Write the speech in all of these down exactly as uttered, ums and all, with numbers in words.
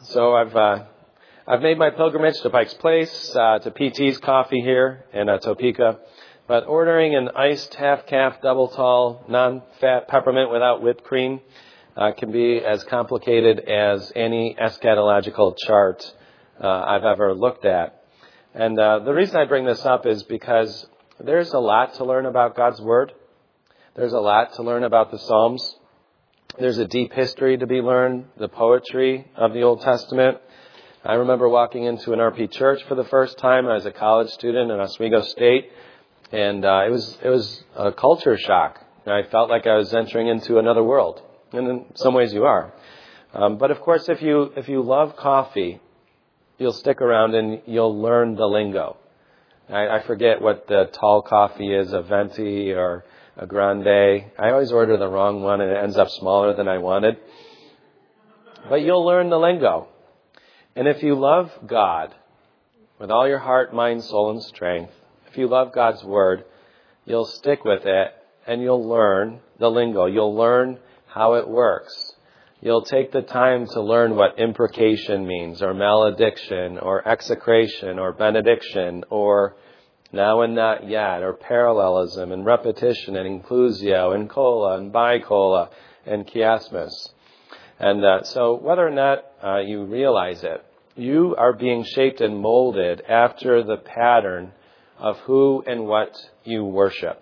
So I've uh, I've made my pilgrimage to Pike's Place, uh, to P T's Coffee here in uh, Topeka. But ordering an iced half-calf, double-tall, non-fat peppermint without whipped cream uh, can be as complicated as any eschatological chart uh, I've ever looked at. And uh, the reason I bring this up is because there's a lot to learn about God's Word. There's a lot to learn about the Psalms. There's a deep history to be learned, the poetry of the Old Testament. I remember walking into an R P church for the first time. I was a college student in Oswego State, and uh, it was it was a culture shock. I felt like I was entering into another world, and in some ways you are. Um, but of course, if you if you love coffee, you'll stick around and you'll learn the lingo. I, I forget what the tall coffee is, a venti or a grande. I always order the wrong one and it ends up smaller than I wanted. But you'll learn the lingo. And if you love God with all your heart, mind, soul, and strength, if you love God's Word, you'll stick with it and you'll learn the lingo. You'll learn how it works. You'll take the time to learn what imprecation means, or malediction, or execration, or benediction, or now and not yet, or parallelism, and repetition, and inclusio, and cola, and bicola, and chiasmus. And uh, so whether or not uh, you realize it, you are being shaped and molded after the pattern of who and what you worship.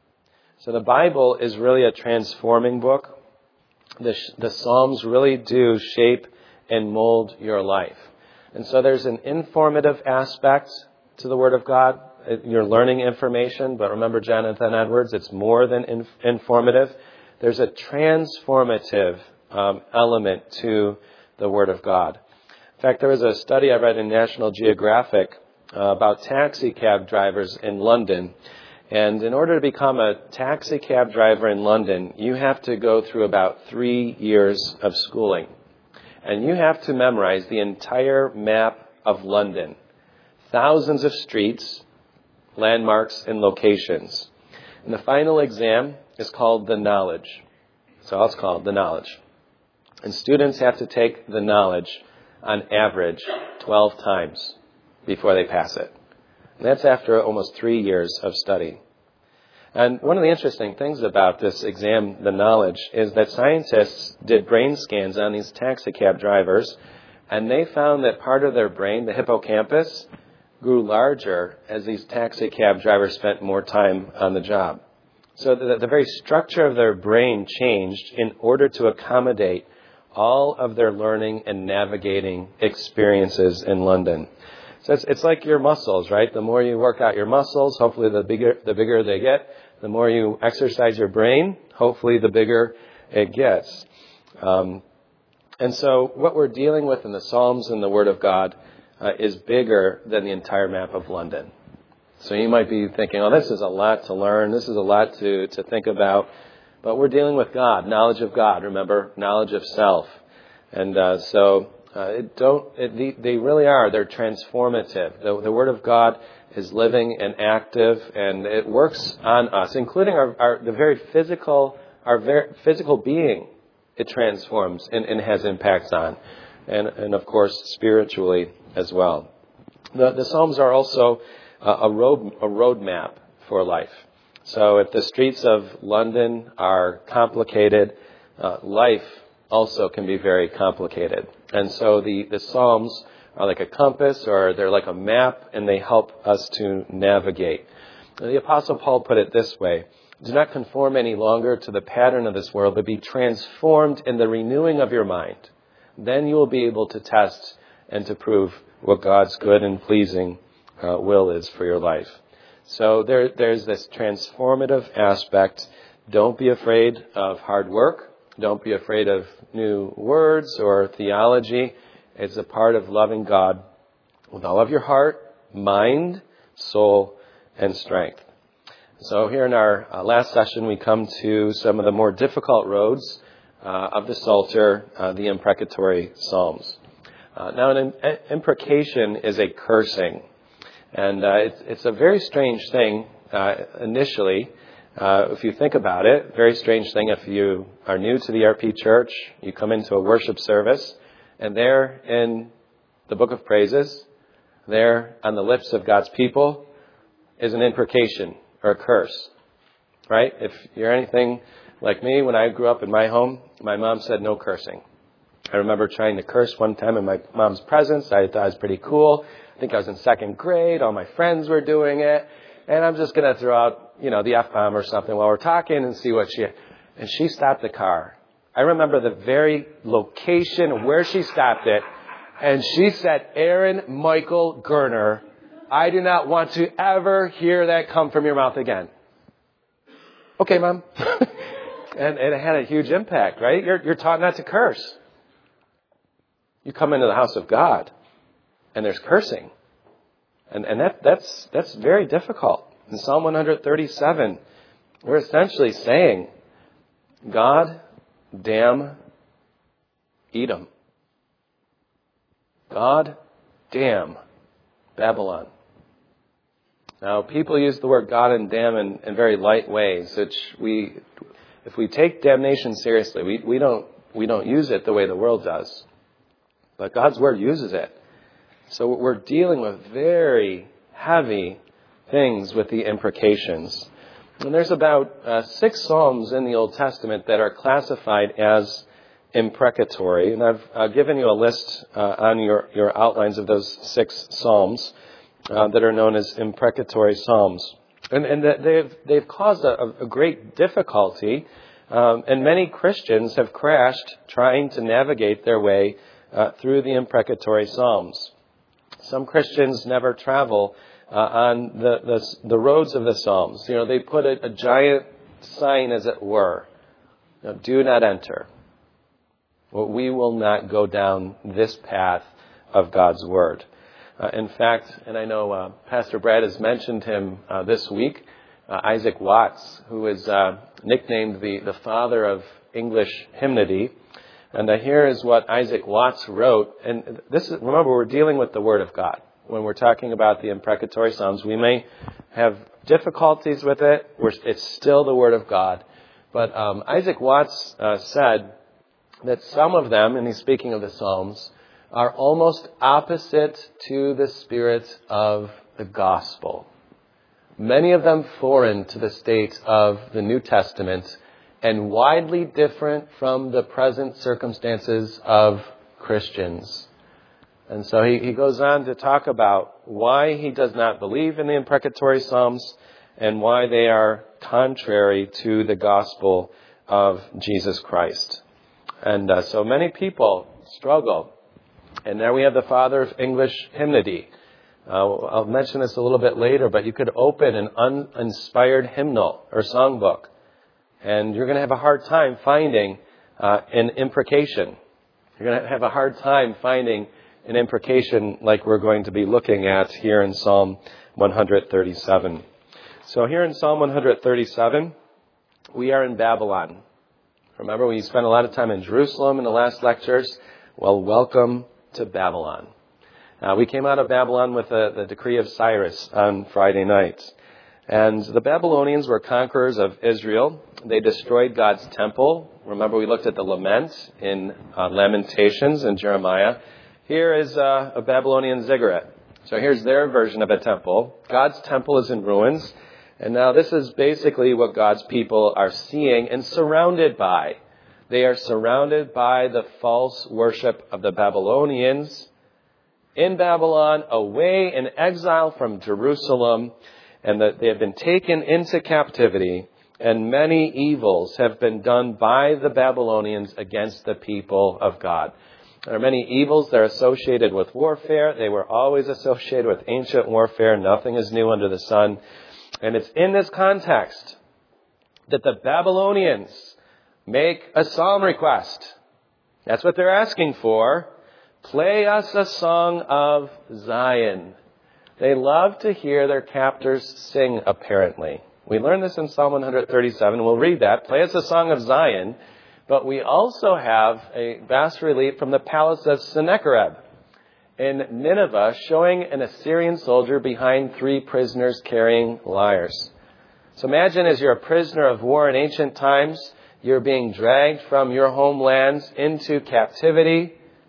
So the Bible is really a transforming book. The, the Psalms really do shape and mold your life. And so there's an informative aspect to the Word of God. You're learning information, but remember Jonathan Edwards, it's more than inf- informative. There's a transformative um, element to the Word of God. In fact, there was a study I read in National Geographic uh, about taxi cab drivers in London. And in order to become a taxi cab driver in London, you have to go through about three years of schooling. And you have to memorize the entire map of London. Thousands of streets, landmarks, and locations. And the final exam is called the knowledge. So it's called the knowledge. And students have to take the knowledge on average twelve times before they pass it. And that's after almost three years of study. And one of the interesting things about this exam, the knowledge, is that scientists did brain scans on these taxi cab drivers, and they found that part of their brain, the hippocampus, grew larger as these taxi cab drivers spent more time on the job. So the, the very structure of their brain changed in order to accommodate all of their learning and navigating experiences in London. So it's, it's like your muscles, right? The more you work out your muscles, hopefully the bigger the bigger they get. The more you exercise your brain, hopefully the bigger it gets. Um, and so what we're dealing with in the Psalms and the Word of God uh, is bigger than the entire map of London. So you might be thinking, oh, this is a lot to learn. This is a lot to, to think about. But we're dealing with God, knowledge of God. Remember, knowledge of self. And uh, so uh, it don't. It, they, they really are. They're transformative. The, the Word of God is living and active, and it works on us, including our, our the very physical, our very physical being. It transforms and, and has impacts on, and and of course spiritually as well. The, the Psalms are also a, a road a roadmap for life. So if the streets of London are complicated, uh, life also can be very complicated. And so the, the Psalms are like a compass, or they're like a map, and they help us to navigate. The Apostle Paul put it this way: do not conform any longer to the pattern of this world, but be transformed in the renewing of your mind. Then you will be able to test and to prove what God's good and pleasing uh, will is for your life. So there, there's this transformative aspect. Don't be afraid of hard work. Don't be afraid of new words or theology. It's a part of loving God with all of your heart, mind, soul, and strength. So here in our uh, last session, we come to some of the more difficult roads uh, of the Psalter, uh, the imprecatory Psalms. Uh, now, an im- imprecation is a cursing. And uh, it's, it's a very strange thing uh, initially, uh, if you think about it. Very strange thing if you are new to the R P church, you come into a worship service, And there in the book of praises, there on the lips of God's people, is an imprecation or a curse. Right? If you're anything like me, when I grew up in my home, my mom said no cursing. I remember trying to curse one time in my mom's presence. I thought it was pretty cool. I think I was in second grade. All my friends were doing it. And I'm just going to throw out, you know, the F-bomb or something while we're talking and see what she... And she stopped the car. I remember the very location of where she stopped it. And she said, Aaron Michael Gerner, I do not want to ever hear that come from your mouth again. Okay, Mom. and, and it had a huge impact, right? You're, you're taught not to curse. You come into the house of God, and there's cursing. And, and that, that's, that's very difficult. In Psalm one thirty-seven, we're essentially saying, God, damn Edom. God, damn Babylon. Now, people use the word God and damn in, in very light ways, which we, if we take damnation seriously, we, we don't, we don't use it the way the world does. But God's word uses it. So we're dealing with very heavy things with the imprecations. And there's about uh, six psalms in the Old Testament that are classified as imprecatory. And I've uh, given you a list uh, on your, your outlines of those six psalms uh, that are known as imprecatory psalms. And, and they've, they've caused a, a great difficulty. Um, and many Christians have crashed trying to navigate their way uh, through the imprecatory psalms. Some Christians never travel uh, on the, the the roads of the Psalms. You know, they put a, a giant sign, as it were. You know, do not enter. Well, we will not go down this path of God's Word. Uh, in fact, and I know uh, Pastor Brad has mentioned him uh, this week, uh, Isaac Watts, who is uh, nicknamed the, the father of English hymnody. And uh, here is what Isaac Watts wrote. And this is, remember, we're dealing with the Word of God. When we're talking about the imprecatory Psalms, we may have difficulties with it. We're, it's still the Word of God. But um, Isaac Watts uh, said that some of them, and he's speaking of the Psalms, are almost opposite to the spirit of the gospel. Many of them foreign to the state of the New Testament, and widely different from the present circumstances of Christians. And so he, he goes on to talk about why he does not believe in the imprecatory Psalms and why they are contrary to the gospel of Jesus Christ. And uh, so many people struggle. And there we have the father of English hymnody. Uh, I'll mention this a little bit later, but you could open an uninspired hymnal or songbook, and you're going to have a hard time finding uh, an imprecation. You're going to have a hard time finding an imprecation like we're going to be looking at here in Psalm one thirty-seven. So here in Psalm one thirty-seven, we are in Babylon. Remember, we spent a lot of time in Jerusalem in the last lectures. Well, welcome to Babylon. Uh, we came out of Babylon with the, the decree of Cyrus on Friday night. And the Babylonians were conquerors of Israel. They destroyed God's temple. Remember, we looked at the lament in uh, Lamentations and Jeremiah. Here is uh, a Babylonian ziggurat. So here's their version of a temple. God's temple is in ruins. And now this is basically what God's people are seeing and surrounded by. They are surrounded by the false worship of the Babylonians in Babylon, away in exile from Jerusalem, and that they have been taken into captivity, and many evils have been done by the Babylonians against the people of God. There are many evils that are associated with warfare. They were always associated with ancient warfare. Nothing is new under the sun. And it's in this context that the Babylonians make a psalm request. That's what they're asking for. Play us a song of Zion. They love to hear their captors sing, apparently. We learn this in Psalm one thirty-seven. We'll read that. Play us a song of Zion. But we also have a bas relief from the palace of Sennacherib in Nineveh, showing an Assyrian soldier behind three prisoners carrying lyres. So imagine, as you're a prisoner of war in ancient times, you're being dragged from your homelands into captivity.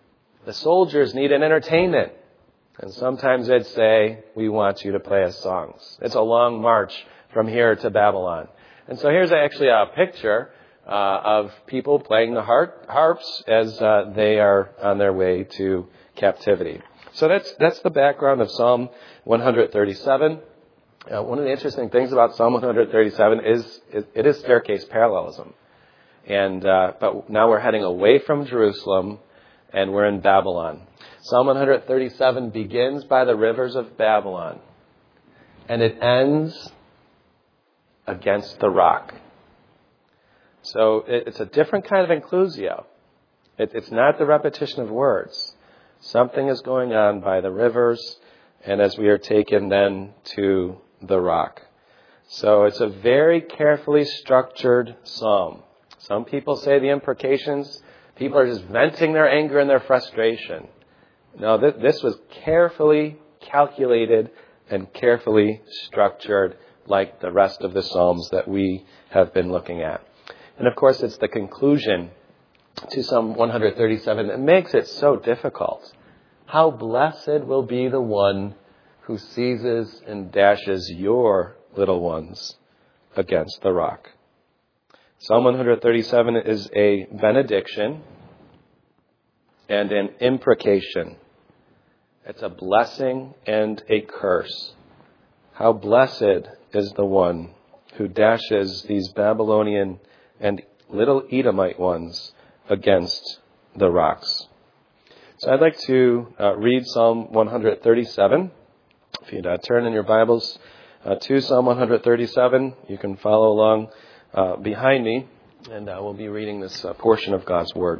The soldiers need an entertainment. And sometimes they'd say, we want you to play us songs. It's a long march from here to Babylon. And so here's actually a picture uh, of people playing the harp, harps as uh, they are on their way to captivity. So that's that's the background of Psalm one thirty-seven. Uh, one of the interesting things about Psalm one thirty-seven is it, it is staircase parallelism. And uh, but now we're heading away from Jerusalem, and we're in Babylon. Psalm one thirty-seven begins by the rivers of Babylon, and it ends against the rock. So it, it's a different kind of inclusio. It, it's not the repetition of words. Something is going on by the rivers, and as we are taken then to the rock. So it's a very carefully structured psalm. Some people say the imprecations, people are just venting their anger and their frustration. No, th- this was carefully calculated and carefully structured like the rest of the Psalms that we have been looking at. And of course, it's the conclusion to Psalm one thirty-seven that makes it so difficult. How blessed will be the one who seizes and dashes your little ones against the rock. Psalm one thirty-seven is a benediction and an imprecation. It's a blessing and a curse. How blessed is the one who dashes these Babylonian and little Edomite ones against the rocks. So I'd like to uh, read Psalm one thirty-seven. If you'd uh, turn in your Bibles uh, to Psalm one thirty-seven, you can follow along uh, behind me, and uh, we'll be reading this uh, portion of God's Word.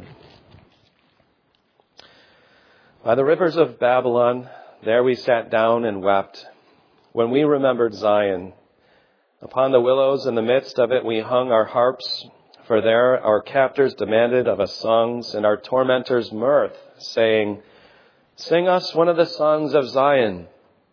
By the rivers of Babylon, there we sat down and wept. When we remembered Zion, upon the willows in the midst of it we hung our harps, for there our captors demanded of us songs, and our tormentors mirth, saying, "Sing us one of the songs of Zion."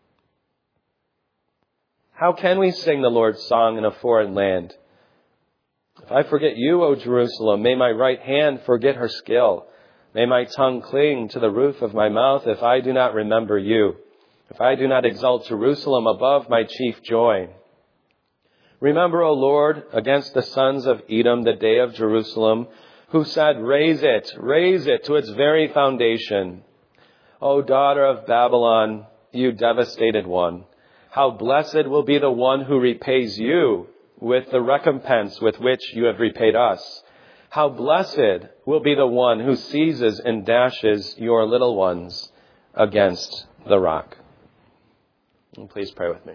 How can we sing the Lord's song in a foreign land? If I forget you, O Jerusalem, may my right hand forget her skill. May my tongue cling to the roof of my mouth if I do not remember you, if I do not exalt Jerusalem above my chief joy. Remember, O Lord, against the sons of Edom the day of Jerusalem, who said, "Raise it, raise it to its very foundation." O daughter of Babylon, you devastated one, how blessed will be the one who repays you with the recompense with which you have repaid us. How blessed will be the one who seizes and dashes your little ones against the rock. And please pray with me.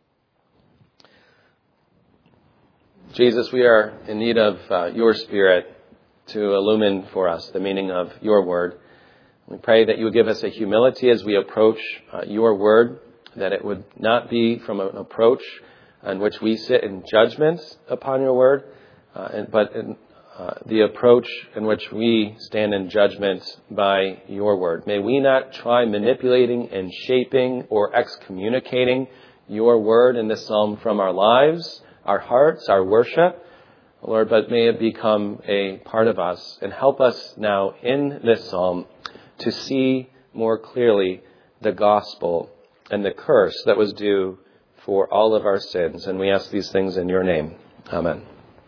Jesus, we are in need of uh, your Spirit to illumine for us the meaning of your word. We pray that you would give us a humility as we approach uh, your word, that it would not be from an approach in which we sit in judgment upon your word, uh, and, but in uh, the approach in which we stand in judgment by your word. May we not try manipulating and shaping or excommunicating your word in this psalm from our lives, our hearts, our worship, Lord, but may it become a part of us and help us now in this psalm to see more clearly the gospel and the curse that was due for all of our sins. And we ask these things in your name. Amen.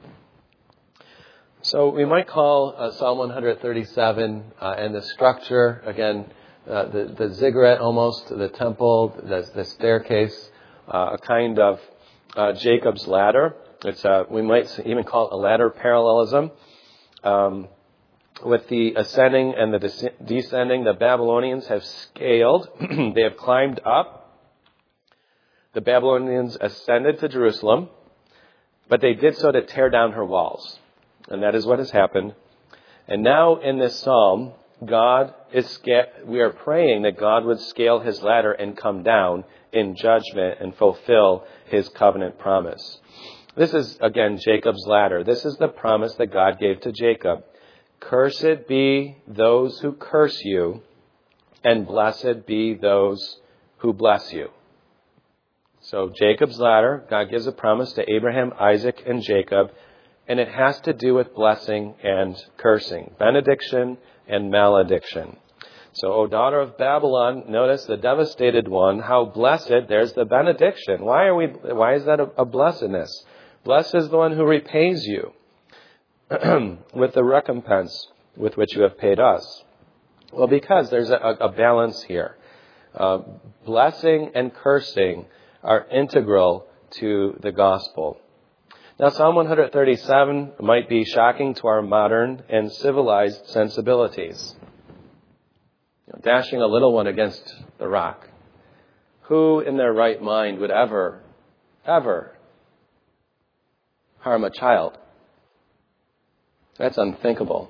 So we might call uh, Psalm one thirty-seven uh, and the structure, again, uh, the, the ziggurat almost, the temple, the, the staircase, uh, a kind of uh, Jacob's ladder. It's uh, we might even call it a ladder parallelism. Um, with the ascending and the des- descending, the Babylonians have scaled. They have climbed up. The Babylonians ascended to Jerusalem, but they did so to tear down her walls. And that is what has happened. And now in this psalm, God is sca- we are praying that God would scale his ladder and come down in judgment and fulfill his covenant promise. This is, again, Jacob's ladder. This is the promise that God gave to Jacob. Cursed be those who curse you, and blessed be those who bless you. So Jacob's ladder, God gives a promise to Abraham, Isaac, and Jacob, and it has to do with blessing and cursing, benediction and malediction. So, O daughter of Babylon, notice the devastated one, how blessed, there's the benediction. Why are we? Why is that a, a blessedness? Blessed is the one who repays you with the recompense with which you have paid us. Well, because there's a, a balance here. Uh, blessing and cursing are integral to the gospel. Now, Psalm one thirty-seven might be shocking to our modern and civilized sensibilities. You know, dashing a little one against the rock. Who in their right mind would ever, ever harm a child? That's unthinkable.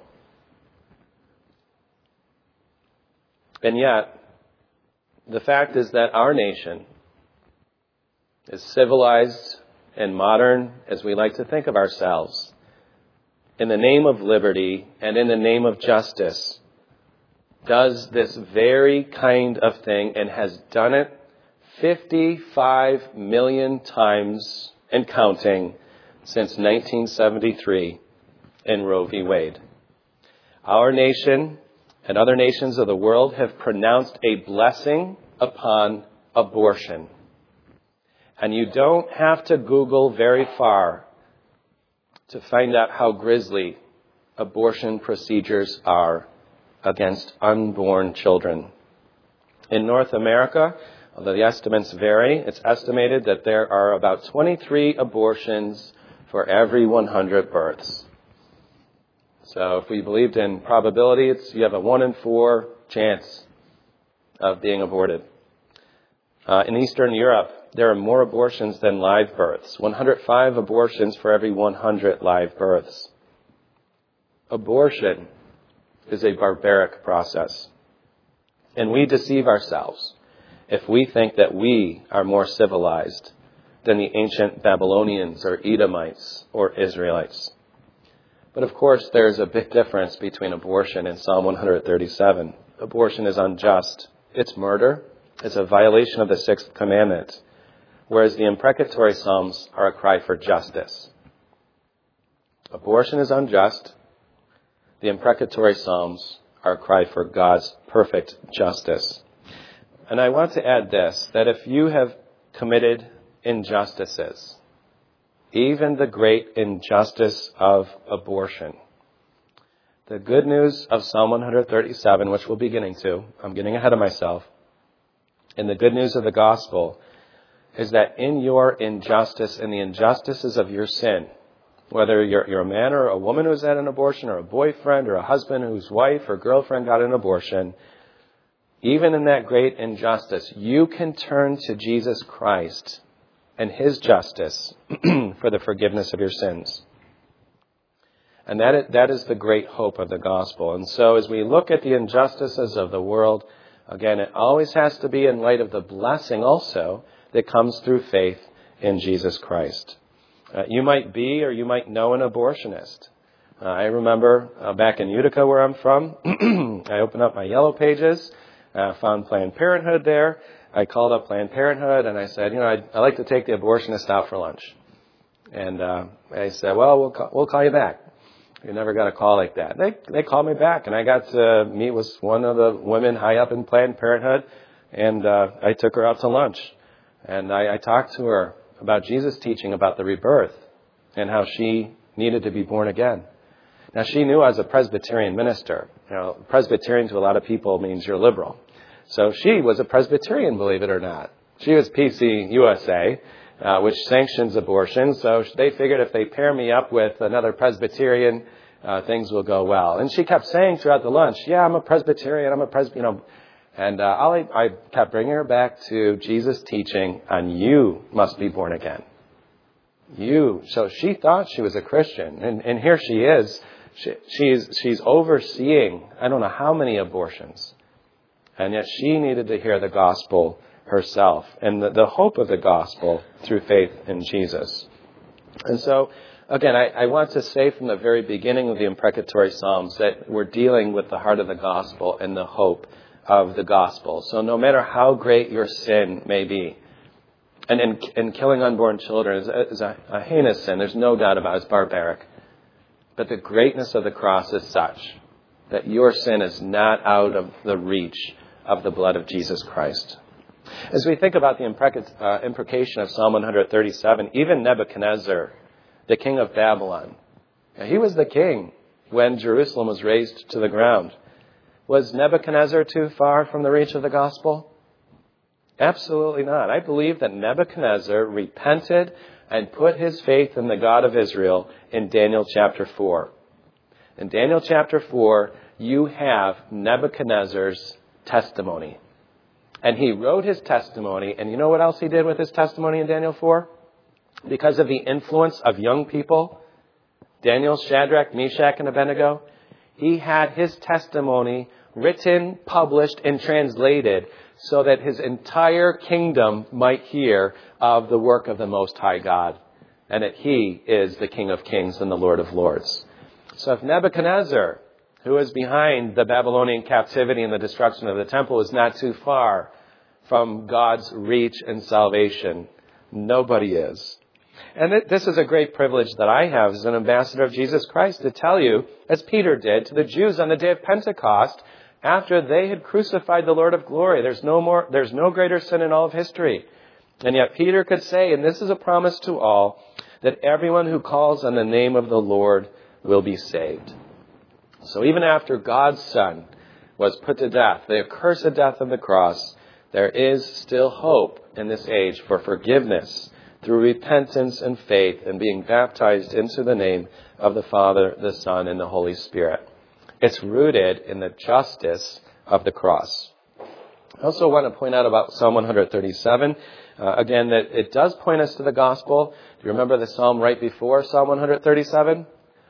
And yet, the fact is that our nation, as civilized and modern as we like to think of ourselves, in the name of liberty and in the name of justice, does this very kind of thing and has done it fifty-five million times and counting since nineteen seventy-three in Roe v. Wade. Our nation and other nations of the world have pronounced a blessing upon abortion. And you don't have to Google very far to find out how grisly abortion procedures are against unborn children. In North America, although the estimates vary, it's estimated that there are about twenty-three abortions for every one hundred births. So if we believed in probability, it's, you have a one in four chance of being aborted. Uh, in Eastern Europe, there are more abortions than live births. one hundred five abortions for every one hundred live births. Abortion is a barbaric process. And we deceive ourselves if we think that we are more civilized than the ancient Babylonians or Edomites or Israelites. But of course, there's a big difference between abortion and Psalm one thirty-seven. Abortion is unjust. It's murder. It's a violation of the sixth commandment. Whereas the imprecatory Psalms are a cry for justice. Abortion is unjust. The imprecatory Psalms are a cry for God's perfect justice. And I want to add this, that if you have committed injustices, even the great injustice of abortion, the good news of Psalm one thirty-seven, which we'll be getting to, I'm getting ahead of myself, and the good news of the gospel is that in your injustice and the injustices of your sin, whether you're, you're a man or a woman who's had an abortion, or a boyfriend or a husband whose wife or girlfriend got an abortion, even in that great injustice, you can turn to Jesus Christ and his justice for the forgiveness of your sins. And that is, that is the great hope of the gospel. And so as we look at the injustices of the world, again, it always has to be in light of the blessing also that comes through faith in Jesus Christ. Uh, you might be or you might know an abortionist. Uh, I remember uh, back in Utica where I'm from, I opened up my Yellow Pages, uh, found Planned Parenthood there. I called up Planned Parenthood and I said, you know, I'd, I'd like to take the abortionist out for lunch. And uh, they said, well, we'll call, we'll call you back. You never got a call like that. They they called me back and I got to meet with one of the women high up in Planned Parenthood, and uh, I took her out to lunch. And I, I talked to her about Jesus' teaching about the rebirth and how she needed to be born again. Now, she knew I was a Presbyterian minister. You know, Presbyterian to a lot of people means you're liberal. So she was a Presbyterian, believe it or not. She was P C U S A, uh, which sanctions abortion. So they figured if they pair me up with another Presbyterian, uh, things will go well. And she kept saying throughout the lunch, yeah, I'm a Presbyterian, I'm a Presbyterian, you know. And uh, I, I kept bringing her back to Jesus' teaching on you must be born again. You. So she thought she was a Christian. And, and here she is. She, she's, she's overseeing I don't know how many abortions. And yet she needed to hear the gospel herself and the, the hope of the gospel through faith in Jesus. And so, again, I, I want to say from the very beginning of the imprecatory Psalms that we're dealing with the heart of the gospel and the hope of the gospel. So no matter how great your sin may be, and, and, and killing unborn children is, a, is a, a heinous sin, there's no doubt about it, it's barbaric. But the greatness of the cross is such that your sin is not out of the reach of the blood of Jesus Christ. As we think about the imprecation of Psalm one thirty-seven, even Nebuchadnezzar, the king of Babylon, he was the king when Jerusalem was razed to the ground. Was Nebuchadnezzar too far from the reach of the gospel? Absolutely not. I believe that Nebuchadnezzar repented and put his faith in the God of Israel in Daniel chapter four. In Daniel chapter four, you have Nebuchadnezzar's testimony. And he wrote his testimony, and you know what else he did with his testimony in Daniel four? Because of the influence of young people, Daniel, Shadrach, Meshach, and Abednego, he had his testimony written, published, and translated so that his entire kingdom might hear of the work of the Most High God, and that he is the King of Kings and the Lord of Lords. So if Nebuchadnezzar, who is behind the Babylonian captivity and the destruction of the temple, is not too far from God's reach and salvation, nobody is. And this is a great privilege that I have as an ambassador of Jesus Christ to tell you, as Peter did to the Jews on the day of Pentecost, after they had crucified the Lord of glory. There's no more, there's no greater sin in all of history. And yet Peter could say, and this is a promise to all, that everyone who calls on the name of the Lord will be saved. So even after God's Son was put to death, the accursed death of the cross, there is still hope in this age for forgiveness through repentance and faith and being baptized into the name of the Father, the Son, and the Holy Spirit. It's rooted in the justice of the cross. I also want to point out about Psalm one thirty-seven, uh, again, that it does point us to the gospel. Do you remember the psalm right before Psalm one thirty-seven?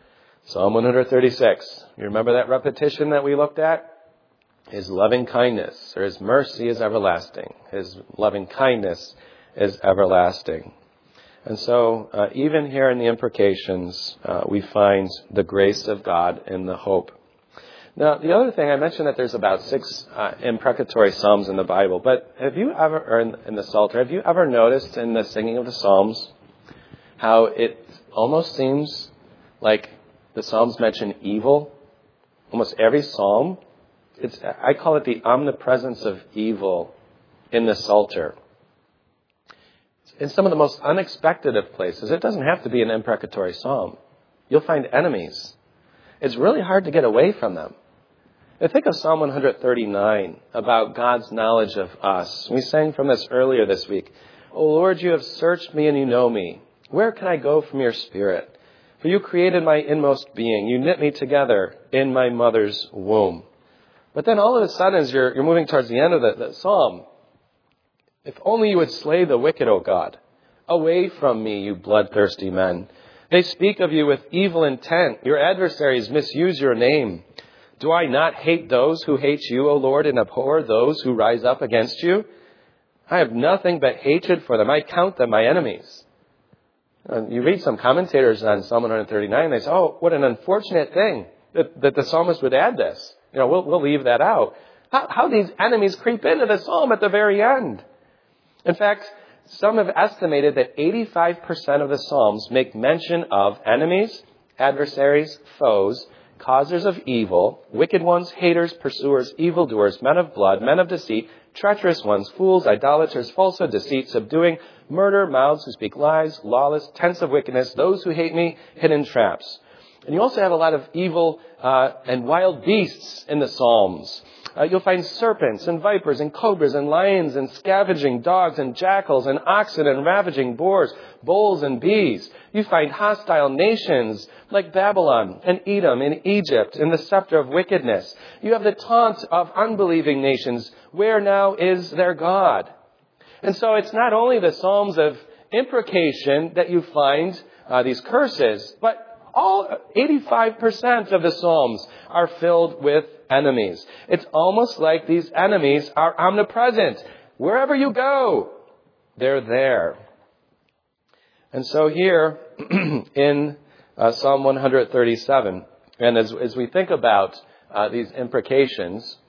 Psalm one thirty-six. You remember that repetition that we looked at? His loving kindness, or his mercy is everlasting. His loving kindness is everlasting. And so, uh, even here in the imprecations, uh, we find the grace of God and the hope. Now, the other thing, I mentioned that there's about six uh, imprecatory psalms in the Bible, but have you ever, or in, in the Psalter, have you ever noticed in the singing of the psalms how it almost seems like the psalms mention evil? Almost every psalm, it's, I call it the omnipresence of evil in the Psalter. In some of the most unexpected of places, it doesn't have to be an imprecatory psalm. You'll find enemies. It's really hard to get away from them. Now think of Psalm one thirty-nine about God's knowledge of us. We sang from this earlier this week. O Lord, you have searched me and you know me. Where can I go from your spirit? For you created my inmost being. You knit me together in my mother's womb. But then all of a sudden, as you're, you're moving towards the end of the, the psalm, if only you would slay the wicked, O God. Away from me, you bloodthirsty men. They speak of you with evil intent. Your adversaries misuse your name. Do I not hate those who hate you, O Lord, and abhor those who rise up against you? I have nothing but hatred for them. I count them my enemies. And you read some commentators on Psalm one thirty-nine, they say, oh, what an unfortunate thing that, that the psalmist would add this. You know, we'll, we'll leave that out. How, how these enemies creep into the psalm at the very end. In fact, some have estimated that eighty-five percent of the Psalms make mention of enemies, adversaries, foes, causers of evil, wicked ones, haters, pursuers, evildoers, men of blood, men of deceit, treacherous ones, fools, idolaters, falsehood, deceit, subduing, murder, mouths who speak lies, lawless, tents of wickedness, those who hate me, hidden traps. And you also have a lot of evil uh, and wild beasts in the Psalms. Uh, you'll find serpents and vipers and cobras and lions and scavenging dogs and jackals and oxen and ravaging boars, bulls and bees. You find hostile nations like Babylon and Edom and Egypt and the scepter of wickedness. You have the taunt of unbelieving nations. Where now is their God? And so it's not only the Psalms of imprecation that you find uh, these curses, but all eighty-five percent of the Psalms are filled with enemies. It's almost like these enemies are omnipresent. Wherever you go, they're there. And so here in uh, Psalm one thirty-seven, and as, as we think about uh, these imprecations,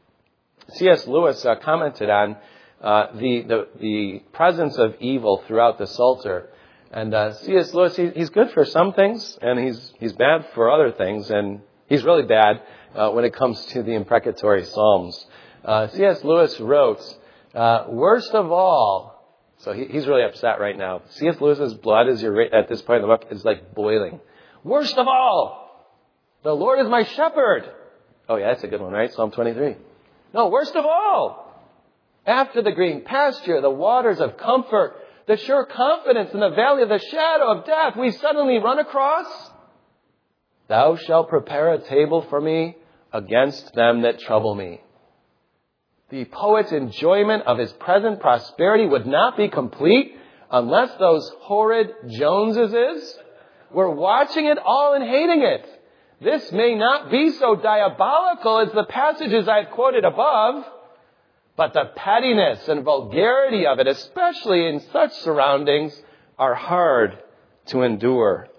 C S Lewis uh, commented on uh, the, the, the presence of evil throughout the Psalter. And uh, C S Lewis, he, he's good for some things, and he's he's bad for other things, and he's really bad uh, when it comes to the imprecatory Psalms. Uh, C S Lewis wrote, uh, worst of all, so he, he's really upset right now. C S Lewis's blood is your, at this point in the book is like boiling. Worst of all, the Lord is my shepherd. Oh yeah, that's a good one, right? Psalm twenty-three. No, worst of all, after the green pasture, the waters of comfort, the sure confidence in the valley of the shadow of death, we suddenly run across, thou shalt prepare a table for me against them that trouble me. The poet's enjoyment of his present prosperity would not be complete unless those horrid Joneses were watching it all and hating it. This may not be so diabolical as the passages I've quoted above, but the pettiness and vulgarity of it, especially in such surroundings, are hard to endure.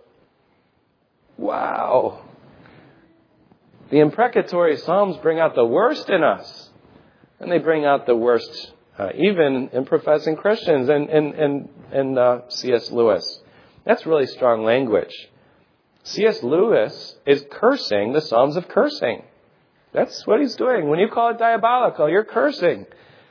Wow. The imprecatory Psalms bring out the worst in us. And they bring out the worst uh, even in professing Christians and, and, and, and uh, C S Lewis. That's really strong language. C S Lewis is cursing the Psalms of cursing. That's what he's doing. When you call it diabolical, you're cursing.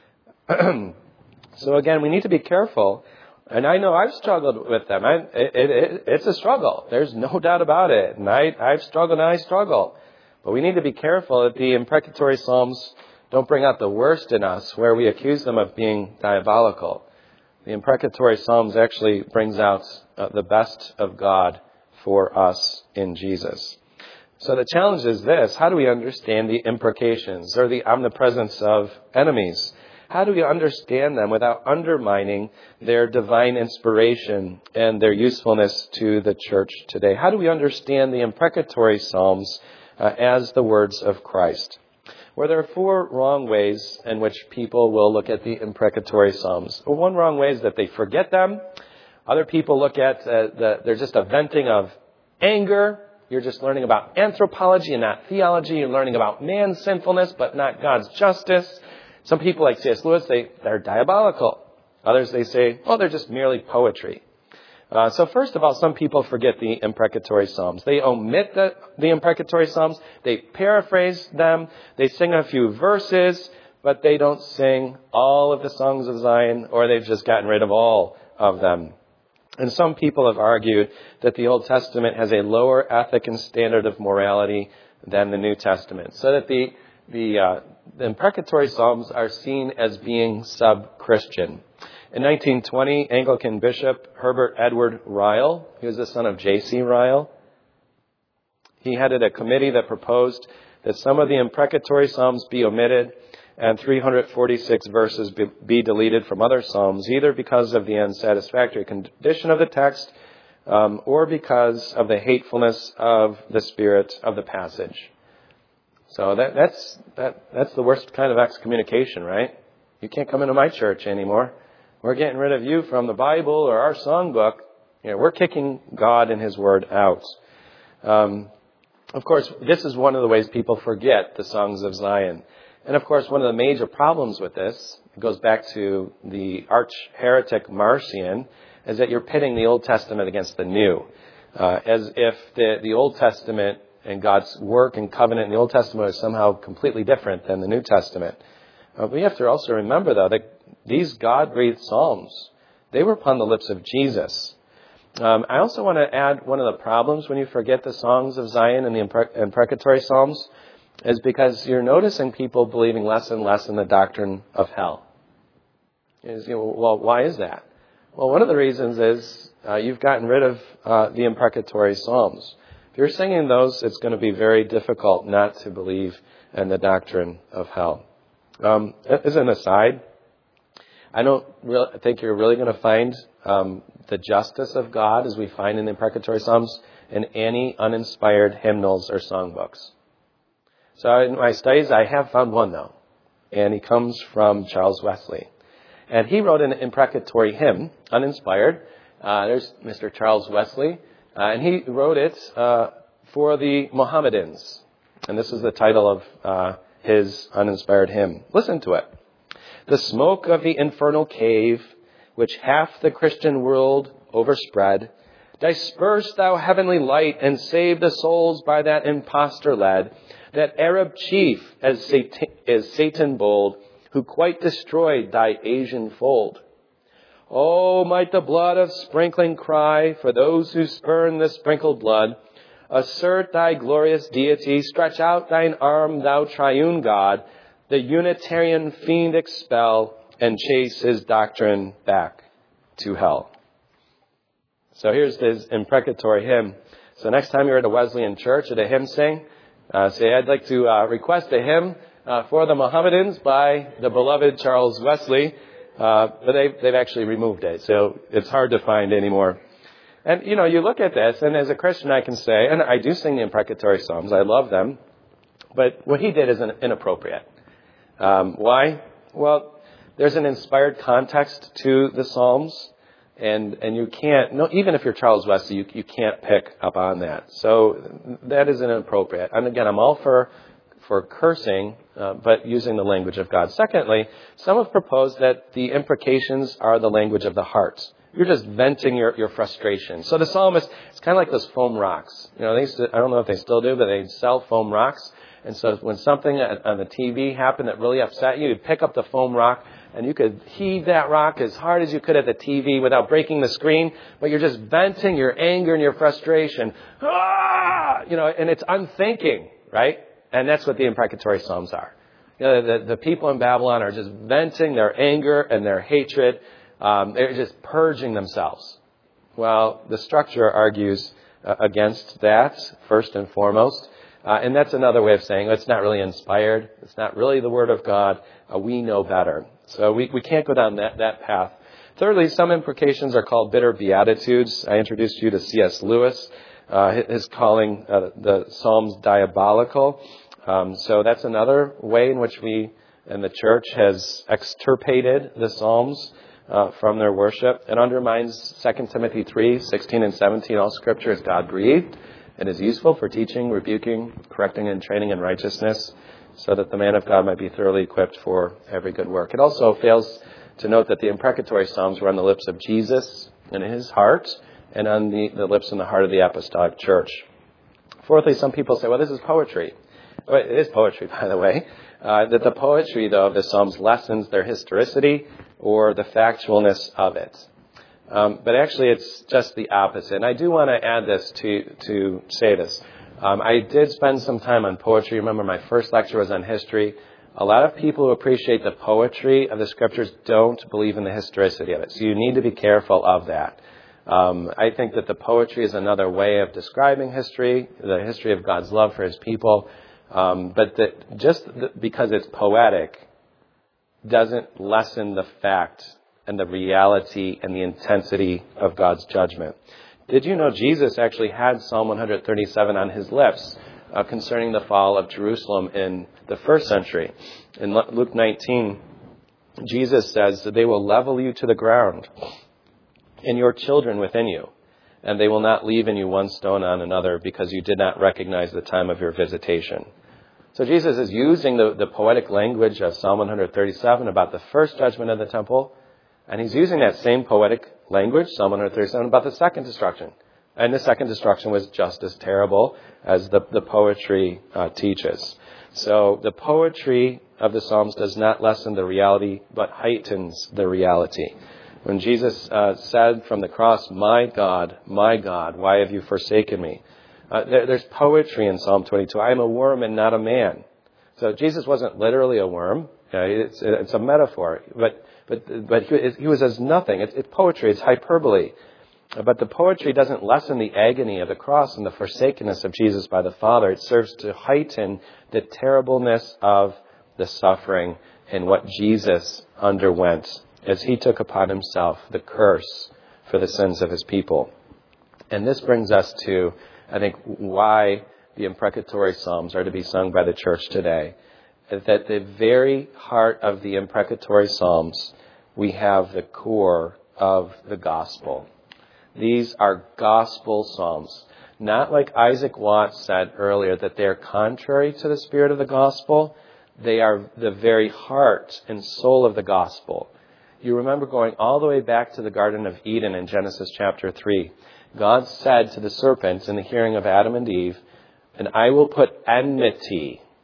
So again, we need to be careful. And I know I've struggled with them. I, it, it, it's a struggle. There's no doubt about it. And I, I've struggled and I struggle. But we need to be careful that the imprecatory Psalms don't bring out the worst in us where we accuse them of being diabolical. The imprecatory Psalms actually brings out uh, the best of God for us in Jesus. So the challenge is this: how do we understand the imprecations or the omnipresence of enemies? How do we understand them without undermining their divine inspiration and their usefulness to the church today? How do we understand the imprecatory Psalms uh, as the words of Christ? Well, there are four wrong ways in which people will look at the imprecatory Psalms. One wrong way is that they forget them. Other people look at uh, the, they're just a venting of anger. You're just learning about anthropology and not theology. You're learning about man's sinfulness, but not God's justice. Some people like C S Lewis, they, they're diabolical. Others, they say, oh, they're just merely poetry. Uh, so first of all, some people forget the imprecatory Psalms. They omit the, the imprecatory Psalms. They paraphrase them. They sing a few verses, but they don't sing all of the songs of Zion, or they've just gotten rid of all of them. And some people have argued that the Old Testament has a lower ethic and standard of morality than the New Testament, so that the the, uh, the imprecatory Psalms are seen as being sub-Christian. In nineteen twenty, Anglican Bishop Herbert Edward Ryle, he was the son of J C Ryle, he headed a committee that proposed that some of the imprecatory Psalms be omitted and three hundred forty-six verses be, be deleted from other Psalms, either because of the unsatisfactory condition of the text um, or because of the hatefulness of the spirit of the passage. So that, that's that, that's the worst kind of excommunication, right? You can't come into my church anymore. We're getting rid of you from the Bible or our songbook. You know, we're kicking God and His Word out. Um, of course, this is one of the ways people forget the songs of Zion. And of course, one of the major problems with this, it goes back to the arch heretic Marcion, is that you're pitting the Old Testament against the New, uh, as if the, the Old Testament and God's work and covenant in the Old Testament is somehow completely different than the New Testament. Uh, but you have to also remember, though, that these God-breathed Psalms, they were upon the lips of Jesus. Um, I also want to add one of the problems when you forget the songs of Zion and the impre- imprecatory Psalms is because you're noticing people believing less and less in the doctrine of hell. Is, you know, well, why is that? Well, one of the reasons is uh, you've gotten rid of uh, the imprecatory Psalms. If you're singing those, it's going to be very difficult not to believe in the doctrine of hell. Um, as an aside, I don't really think you're really going to find um, the justice of God as we find in the imprecatory Psalms in any uninspired hymnals or songbooks. So in my studies, I have found one, though, and he comes from Charles Wesley. And he wrote an imprecatory hymn, uninspired. Uh, there's Mister Charles Wesley, uh, and he wrote it uh, for the Mohammedans. And this is the title of uh, his uninspired hymn. Listen to it. The smoke of the infernal cave, which half the Christian world overspread, disperse thou heavenly light, and save the souls by that impostor led. that Arab chief as Satan, as Satan bold, who quite destroyed thy Asian fold. Oh, might the blood of sprinkling cry for those who spurn the sprinkled blood. Assert thy glorious deity, stretch out thine arm, thou triune God. The Unitarian fiend expel and chase his doctrine back to hell. So here's his imprecatory hymn. So next time you're at a Wesleyan church at a hymn sing, uh, say, I'd like to uh, request a hymn uh, for the Mohammedans by the beloved Charles Wesley. Uh, but they've, they've actually removed it, so it's hard to find anymore. And, you know, you look at this, and as a Christian I can say, and I do sing the imprecatory psalms, I love them, but what he did is inappropriate. Um, why? Well, there's an inspired context to the psalms, and, and you can't, no, even if you're Charles Wesley, you, you can't pick up on that. So that is inappropriate. And again, I'm all for for cursing, uh, but using the language of God. Secondly, some have proposed that the imprecations are the language of the heart. You're just venting your, your frustration. So the psalmist, it's kind of like those foam rocks. You know, they used to, I don't know if they still do, but they sell foam rocks. And so when something on the T V happened that really upset you, you'd pick up the foam rock and you could heave that rock as hard as you could at the T V without breaking the screen, but you're just venting your anger and your frustration. Ah! You know, and it's unthinking, right? And that's what the imprecatory psalms are. You know, the, the people in Babylon are just venting their anger and their hatred. Um, they're just purging themselves. Well, the structure argues uh, against that, first and foremost. Uh, and that's another way of saying it's not really inspired. It's not really the Word of God. Uh, we know better. So we, we can't go down that, that path. Thirdly, some imprecations are called bitter beatitudes. I introduced you to C S Lewis. Uh, his calling uh, the Psalms diabolical. Um, so that's another way in which we, and the church has extirpated the Psalms uh, from their worship. It undermines Second Timothy three, sixteen and seventeen. All Scripture is God-breathed and is useful for teaching, rebuking, correcting, and training in righteousness, so that the man of God might be thoroughly equipped for every good work. It also fails to note that the imprecatory Psalms were on the lips of Jesus in his heart, and on the, the lips and the heart of the apostolic church. Fourthly, some people say, well, this is poetry. Well, it is poetry, by the way. Uh, that the poetry, though, of the Psalms lessens their historicity or the factualness of it. Um, but actually, it's just the opposite. And I do want to add this to, to say this. Um, I did spend some time on poetry. Remember, my first lecture was on history. A lot of people who appreciate the poetry of the Scriptures don't believe in the historicity of it. So you need to be careful of that. Um, I think that the poetry is another way of describing history, the history of God's love for his people. Um, but that just the, because it's poetic doesn't lessen the fact and the reality and the intensity of God's judgment. Did you know Jesus actually had Psalm one thirty-seven on his lips uh, concerning the fall of Jerusalem in the first century? In Luke nineteen, Jesus says that they will level you to the ground, and your children within you, and they will not leave in you one stone on another, because you did not recognize the time of your visitation. So Jesus is using the, the poetic language of Psalm one thirty-seven about the first judgment of the temple, and he's using that same poetic language, Psalm one thirty-seven, about the second destruction. And the second destruction was just as terrible as the, the poetry uh, teaches. So the poetry of the Psalms does not lessen the reality, but heightens the reality. When Jesus uh, said from the cross, "My God, my God, why have you forsaken me?" Uh, there, there's poetry in Psalm twenty-two. I am a worm and not a man. So Jesus wasn't literally a worm. Uh, it's, it's a metaphor. But but but he, he was as nothing. It's, it's poetry. It's hyperbole. But the poetry doesn't lessen the agony of the cross and the forsakenness of Jesus by the Father. It serves to heighten the terribleness of the suffering and what Jesus underwent as he took upon himself the curse for the sins of his people. And this brings us to, I think, why the imprecatory psalms are to be sung by the church today. That the very heart of the imprecatory psalms, we have the core of the gospel. These are gospel psalms. Not like Isaac Watts said earlier, that they are contrary to the spirit of the gospel. They are the very heart and soul of the gospel. You remember going all the way back to the Garden of Eden in Genesis chapter three. God said to the serpent in the hearing of Adam and Eve, "And I will put enmity,"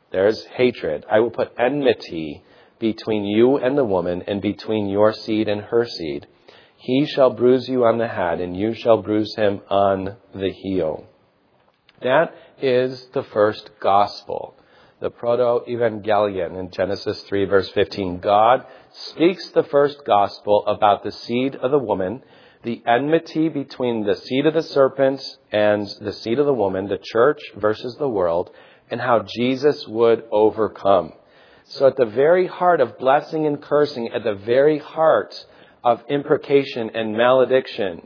There's hatred. I will put enmity between you and the woman, and between your seed and her seed. He shall bruise you on the head, and you shall bruise him on the heel. That is the first gospel, the proto-evangelion in Genesis three, verse fifteen. God speaks the first gospel about the seed of the woman, the enmity between the seed of the serpent and the seed of the woman, the church versus the world, and how Jesus would overcome. So at the very heart of blessing and cursing, at the very heart of imprecation and malediction,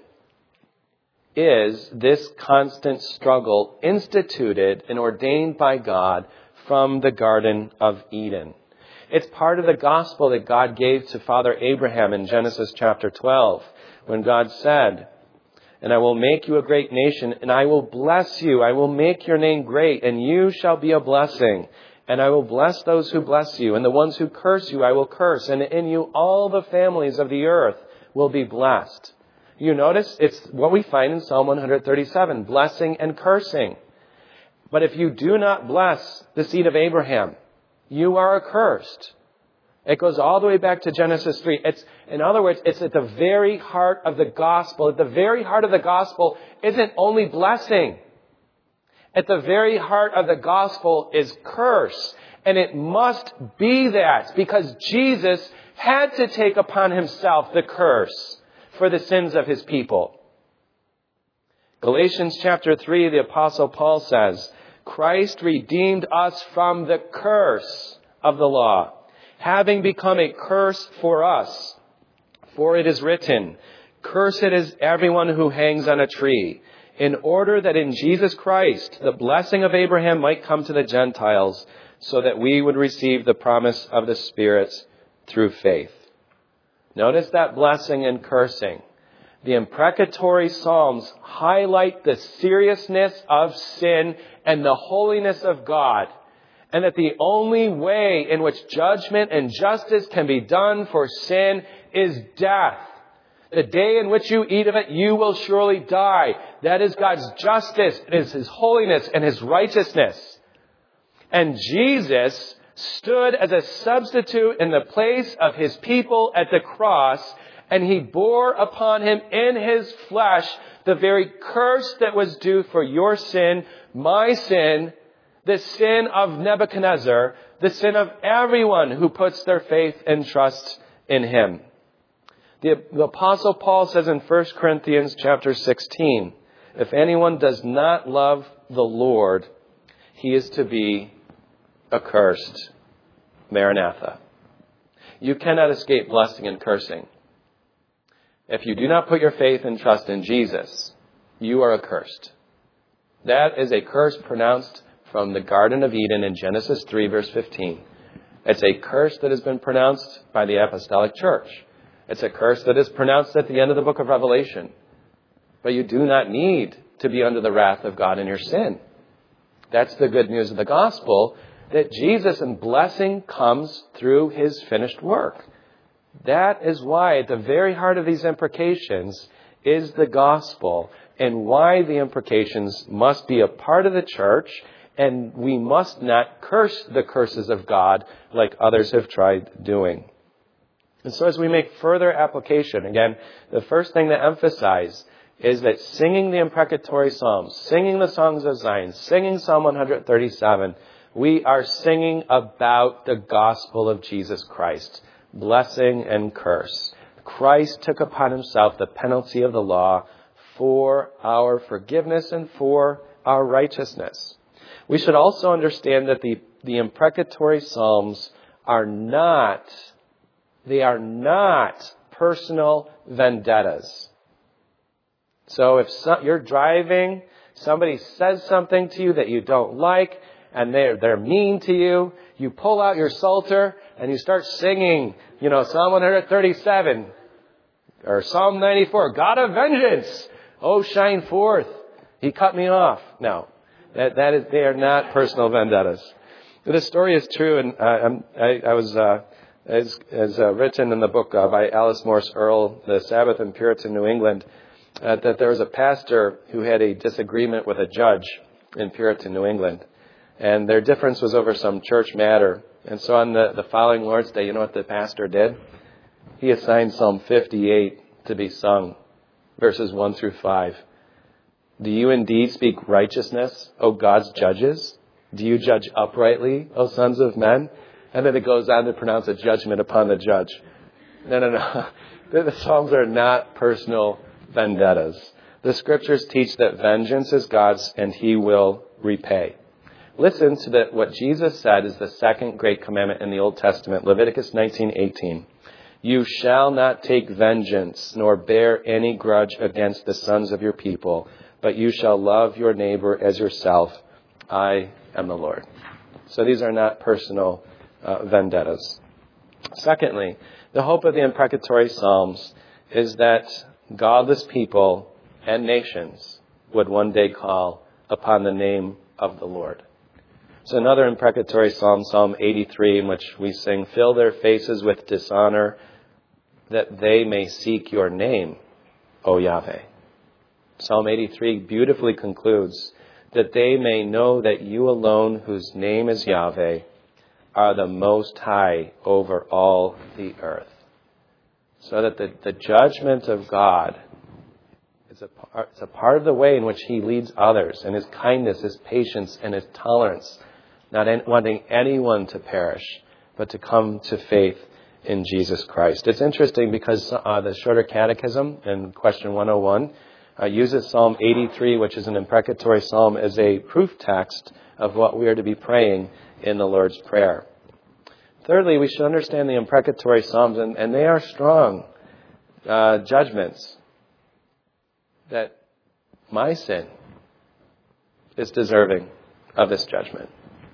is this constant struggle instituted and ordained by God from the Garden of Eden. It's part of the gospel that God gave to Father Abraham in Genesis chapter twelve, when God said, "And I will make you a great nation, and I will bless you. I will make your name great, and you shall be a blessing. And I will bless those who bless you, and the ones who curse you I will curse, and in you all the families of the earth will be blessed." You notice it's what we find in Psalm one thirty-seven, blessing and cursing. But if you do not bless the seed of Abraham, you are accursed. It goes all the way back to Genesis three. It's, in other words, it's at the very heart of the gospel. At the very heart of the gospel isn't only blessing. At the very heart of the gospel is curse. And it must be that because Jesus had to take upon himself the curse for the sins of his people. Galatians chapter three, the Apostle Paul says, "Christ redeemed us from the curse of the law, having become a curse for us. For it is written, 'Cursed is everyone who hangs on a tree,' in order that in Jesus Christ the blessing of Abraham might come to the Gentiles, so that we would receive the promise of the Spirit through faith." Notice that blessing and cursing. The imprecatory Psalms highlight the seriousness of sin and the holiness of God, and that the only way in which judgment and justice can be done for sin is death. The day in which you eat of it, you will surely die. That is God's justice. It is his holiness and his righteousness. And Jesus stood as a substitute in the place of his people at the cross, and he bore upon him in his flesh the very curse that was due for your sin, my sin, the sin of Nebuchadnezzar, the sin of everyone who puts their faith and trust in him. The, the Apostle Paul says in First Corinthians chapter sixteen, "If anyone does not love the Lord, he is to be accursed." Maranatha. You cannot escape blessing and cursing. If you do not put your faith and trust in Jesus, you are accursed. That is a curse pronounced from the Garden of Eden in Genesis three, verse fifteen. It's a curse that has been pronounced by the Apostolic Church. It's a curse that is pronounced at the end of the book of Revelation. But you do not need to be under the wrath of God in your sin. That's the good news of the gospel, that Jesus and blessing comes through his finished work. That is why at the very heart of these imprecations is the gospel, and why the imprecations must be a part of the church, and we must not curse the curses of God like others have tried doing. And so as we make further application, again, the first thing to emphasize is that singing the imprecatory Psalms, singing the songs of Zion, singing Psalm one thirty-seven, we are singing about the gospel of Jesus Christ, blessing and curse. Christ took upon himself the penalty of the law for our forgiveness and for our righteousness. We should also understand that the, the imprecatory Psalms are not, they are not personal vendettas. So if so, you're driving, somebody says something to you that you don't like, and they're, they're mean to you, you pull out your Psalter and you start singing, you know, Psalm one thirty-seven or Psalm ninety-four, "God of vengeance, oh shine forth, he cut me off." No, that, that is, they are not personal vendettas. This story is true, and uh, I, I was, uh, as, as uh, written in the book uh, by Alice Morse Earle, The Sabbath in Puritan New England, uh, that there was a pastor who had a disagreement with a judge in Puritan New England. And their difference was over some church matter. And so on the, the following Lord's Day, you know what the pastor did? He assigned Psalm fifty-eight to be sung, verses one through five. Do you indeed speak righteousness, O God's judges? Do you judge uprightly, O sons of men? And then it goes on to pronounce a judgment upon the judge. No, no, no. The Psalms are not personal vendettas. The Scriptures teach that vengeance is God's and He will repay. Listen to the, what Jesus said is the second great commandment in the Old Testament, Leviticus nineteen eighteen. You shall not take vengeance, nor bear any grudge against the sons of your people, but you shall love your neighbor as yourself. I am the Lord. So these are not personal uh, vendettas. Secondly, the hope of the imprecatory Psalms is that godless people and nations would one day call upon the name of the Lord. So another imprecatory Psalm, Psalm eighty-three, in which we sing, fill their faces with dishonor, that they may seek your name, O Yahweh. Psalm eighty-three beautifully concludes, that they may know that you alone, whose name is Yahweh, are the most high over all the earth. So that the, the judgment of God is a, it's a part of the way in which He leads others, and His kindness, His patience, and His tolerance, not in, wanting anyone to perish, but to come to faith in Jesus Christ. It's interesting because uh, the Shorter Catechism in question one oh one uh, uses Psalm eighty-three, which is an imprecatory psalm, as a proof text of what we are to be praying in the Lord's Prayer. Thirdly, we should understand the imprecatory psalms, and, and they are strong uh, judgments that my sin is deserving of this judgment.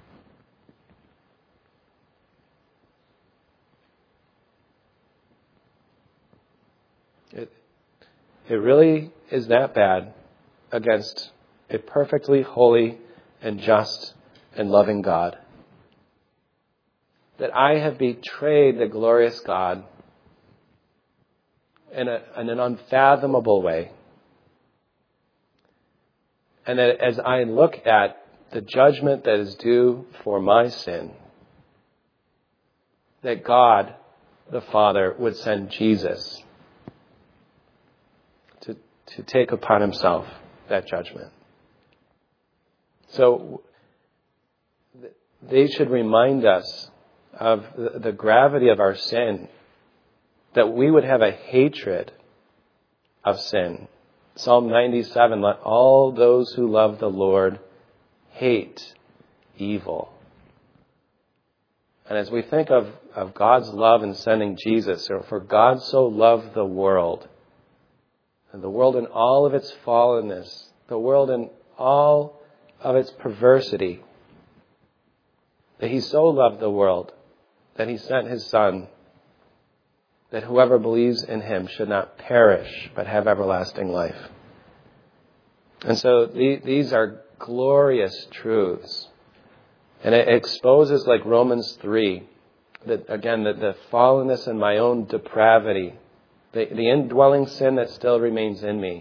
It, it really is that bad against a perfectly holy and just and loving God, that I have betrayed the glorious God in, a, in an unfathomable way. And that as I look at the judgment that is due for my sin, that God, the Father, would send Jesus to, to take upon Himself that judgment. So they should remind us of the, the gravity of our sin, that we would have a hatred of sin. Psalm ninety-seven, let all those who love the Lord hate evil. And as we think of, of God's love in sending Jesus, or for God so loved the world, and the world in all of its fallenness, the world in all of its perversity, that He so loved the world that He sent His Son, that whoever believes in Him should not perish, but have everlasting life. And so these are glorious truths. And it exposes, like Romans three, that again, that the fallenness and my own depravity, the, the indwelling sin that still remains in me,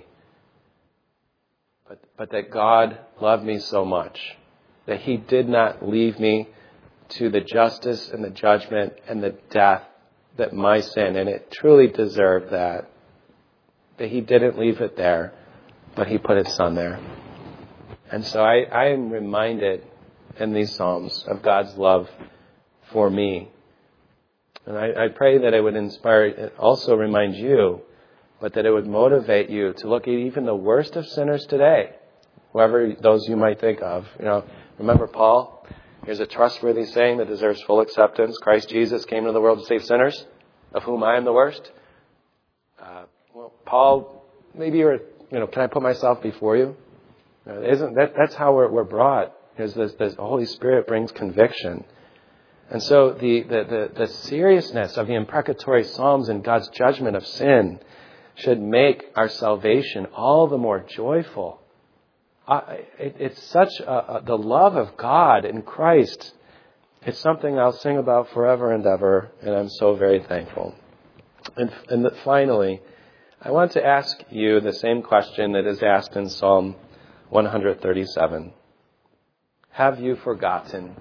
but, but that God loved me so much, that He did not leave me to the justice and the judgment and the death that my sin, and it truly deserved that, that He didn't leave it there, but He put His Son there. And so I, I am reminded in these Psalms of God's love for me. And I, I pray that it would inspire, also remind you, but that it would motivate you to look at even the worst of sinners today, whoever those you might think of. You know, remember Paul? Here's a trustworthy saying that deserves full acceptance. Christ Jesus came into the world to save sinners, of whom I am the worst. Uh, well, Paul, maybe you're, you know, can I put myself before you? Uh, isn't that, that's how we're, we're brought. Is this, this, the Holy Spirit brings conviction. And so the, the, the, the seriousness of the imprecatory Psalms and God's judgment of sin should make our salvation all the more joyful. I, it, it's such a, a, the love of God in Christ. It's something I'll sing about forever and ever, and I'm so very thankful. And, and the, finally, I want to ask you the same question that is asked in Psalm one thirty-seven. have you forgotten?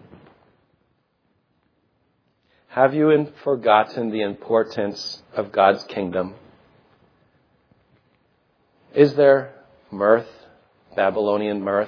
Have you in- forgotten the importance of God's kingdom? Is there mirth, Babylonian mirth,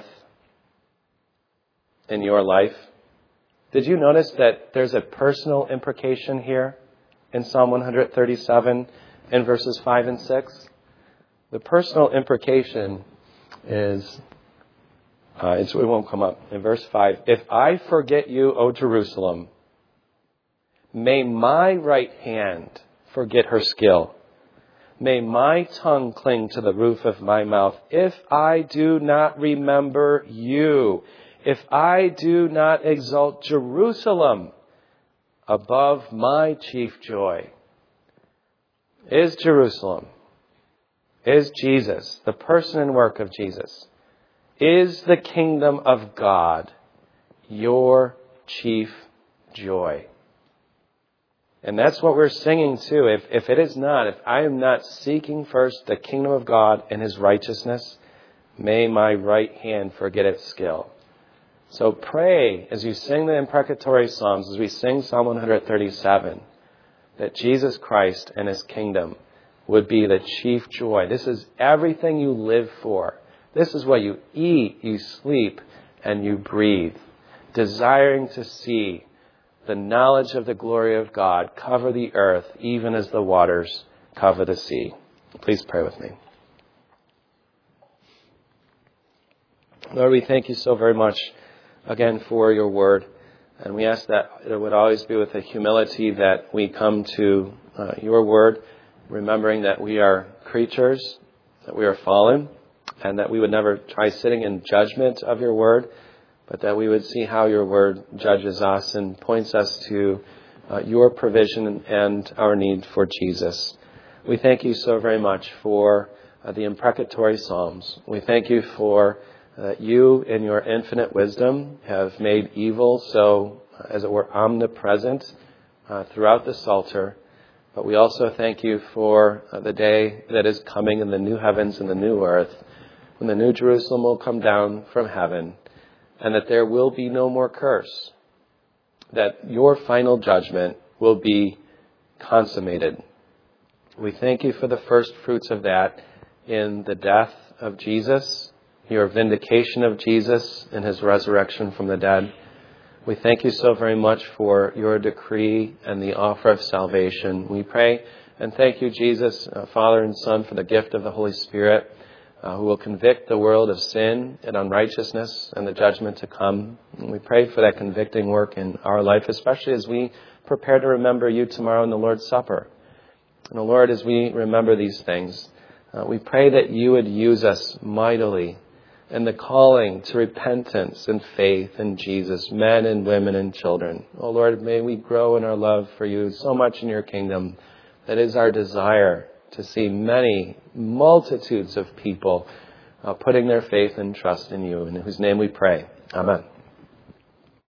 in your life? Did you notice that there's a personal imprecation here in Psalm one thirty-seven in verses five and six? The personal imprecation is, uh, it's, it won't come up, in verse five. If I forget you, O Jerusalem, may my right hand forget her skill. May my tongue cling to the roof of my mouth. If I do not remember you, if I do not exalt Jerusalem above my chief joy. Is Jerusalem, is Jesus, the person and work of Jesus, is the kingdom of God your chief joy? And that's what we're singing too. If, if it is not, if I am not seeking first the kingdom of God and his righteousness, may my right hand forget its skill. So pray as you sing the imprecatory psalms, as we sing Psalm one thirty-seven, that Jesus Christ and his kingdom would be the chief joy. This is everything you live for. This is what you eat, you sleep, and you breathe, desiring to see the knowledge of the glory of God cover the earth, even as the waters cover the sea. Please pray with me. Lord, we thank you so very much again for your word. And we ask that it would always be with the humility that we come to uh, your word, remembering that we are creatures, that we are fallen, and that we would never try sitting in judgment of your word, but that we would see how your word judges us and points us to uh, your provision and our need for Jesus. We thank you so very much for uh, the imprecatory psalms. We thank you for uh, you in your infinite wisdom have made evil so, uh, as it were, omnipresent uh, throughout the Psalter. But we also thank you for uh, the day that is coming in the new heavens and the new earth, when the new Jerusalem will come down from heaven, and that there will be no more curse, that your final judgment will be consummated. We thank you for the first fruits of that in the death of Jesus, your vindication of Jesus and his resurrection from the dead. We thank you so very much for your decree and the offer of salvation. We pray and thank you, Jesus, uh, Father and Son, for the gift of the Holy Spirit, Uh, who will convict the world of sin and unrighteousness and the judgment to come. And we pray for that convicting work in our life, especially as we prepare to remember you tomorrow in the Lord's Supper. And, Lord, as we remember these things, uh, we pray that you would use us mightily in the calling to repentance and faith in Jesus, men and women and children. Oh, Lord, may we grow in our love for you so much in your kingdom. That is our desire, to see many multitudes of people uh, putting their faith and trust in you, in whose name we pray. Amen.